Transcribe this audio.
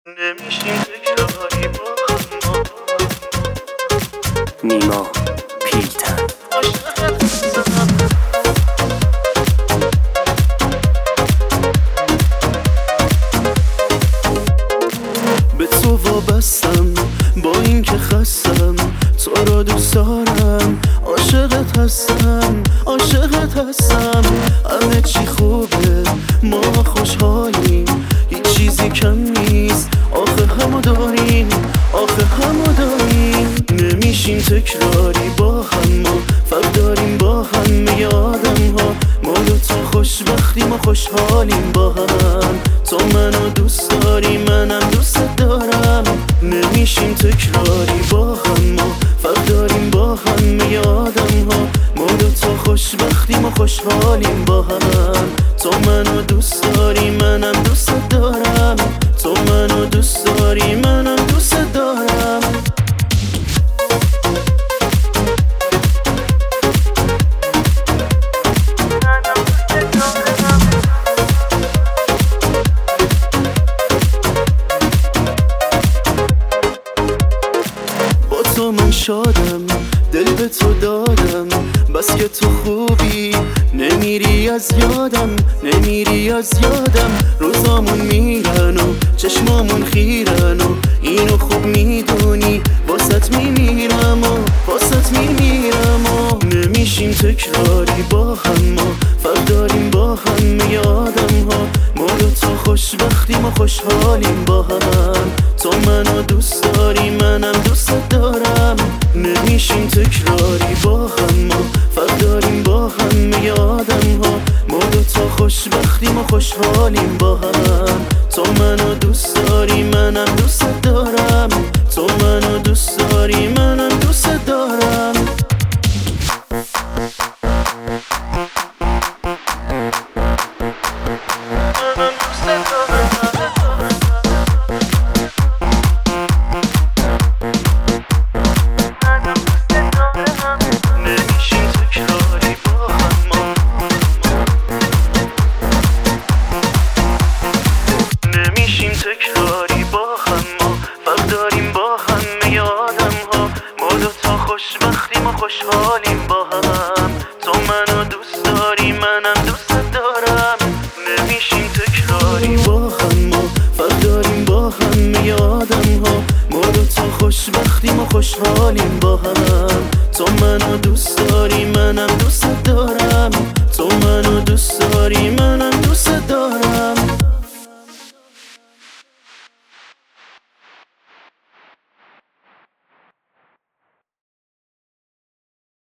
نمیشیم تکراری با هم نیما پیلتن به تو وابستم با این که خستم، تو را دوست دارم، عاشقت هستم، عاشقت هستم. همه چی خوبه، ما خوشحالیم، هیچ چیزی کم نیست، آخه همو داریم، آخه همو داریم. نمیشیم تکراری با هم، ما فرق داریم با همه آدم ها. ما دوتا خوشبختیم و خوشحالیم با هم. تو منو دوست داری، منم دوست دارم. نمیشیم تکراری با هم، ما فرق داریم با همه آدم ها. ما دوتا خوشبختیم و خوشحالیم با هم. تو منو دوست داری، منم دوست دارم. تو منو دوست داری، منم دوست دارم. تو من شادم، دل به تو دادم، بس که تو خوبی، نمیری از یادم، نمیری از یادم. روزامون میرن و چشمامون خیرن و اینو خوب میدونی، واسط میمیرم و واسط میمیرم و نمیشیم تکراری با هم، ما فرق داریم با همه آدم ها. ما دوتا خوشبختیم و خوشحالیم با هم. تو منو دوست داری، منم دوست دارم. نمیشیم تکراری با هم، ما فرق داریم با همه آدم ها. ما دوتا خوشبختیم و خوشحالیم با هم. تو منو دوست داری، منم دوست دارم. تو منو دوست داری، منم دوست دارم. تکراری با هم، ما فرق داریم با همه آدم ها. ما دوتا خوشبختیم و خوشحالیم با هم. تو منو دوست داری، منم دوست دارم. نمیشیم تکراری با هم، ما فرق داریم با همه آدم ها. ما دوتا خوشبختیم و خوشحالیم با هم. تو منو دوست داری، منم دوست